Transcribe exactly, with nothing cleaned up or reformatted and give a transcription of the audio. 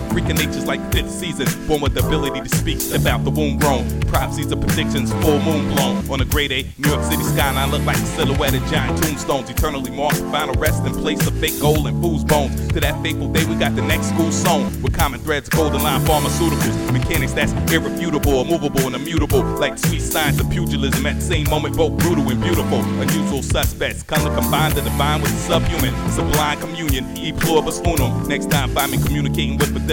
Freaking nature's like fifth season, born with the ability to speak. Step out the womb grown. Prophecies of predictions, full moon blown. On a grade A, New York City skyline look like a silhouette of giant tombstones. Eternally marked, final resting place of fake gold and fool's bones. To that fateful day, we got the next school sewn with common threads, golden line pharmaceuticals, mechanics that's irrefutable, immovable and immutable, like sweet science of pugilism. At the same moment, both brutal and beautiful. Unusual suspects come to combine the divine with the subhuman. Sublime communion, e pluribus unum. Next time, find me communicating with the